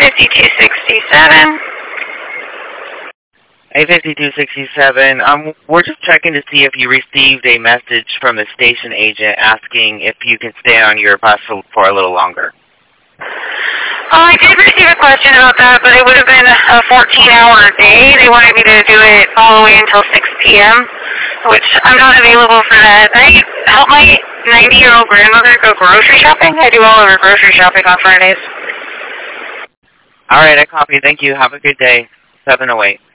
A5267. A5267, we're just checking to see if you received a message from the station agent asking if you can stay on your bus for a little longer. I did receive a question about that, but it would have been a 14-hour day. They wanted me to do it all the way until 6 p.m., which I'm not available for that. I help my 90-year-old grandmother go grocery shopping. I do all of her grocery shopping on Fridays. All right, I copy. Thank you. Have a good day. 708.